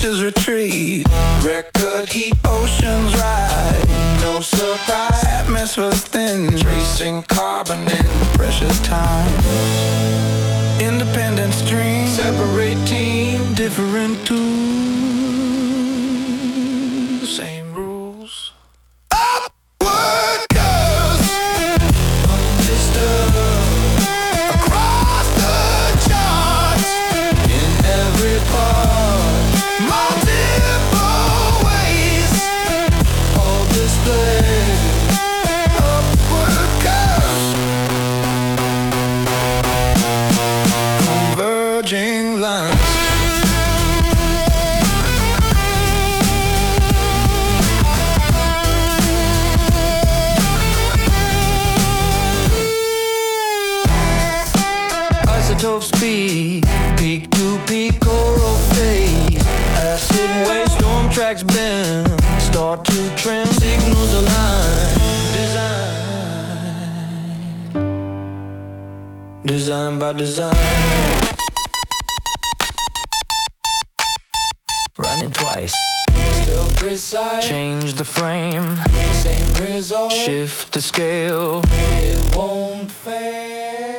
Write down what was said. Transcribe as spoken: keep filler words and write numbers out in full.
glaciers retreat. Record heat, oceans rise. No surprise, atmosphere's thin. Tracing carbon in precious time. Independent stream, separate team. Different tools, same rules. Upward goes undisturbed across the charts. In every part, multiple ways, all displayed. Upward goes converging lines. Isotope speed, peak to peak, coral phase. Acid wave, storm tracks bend, start to trim, signals align. Design, design by design. Running twice, still precise. Change the frame, same result. Shift the scale, it won't fail.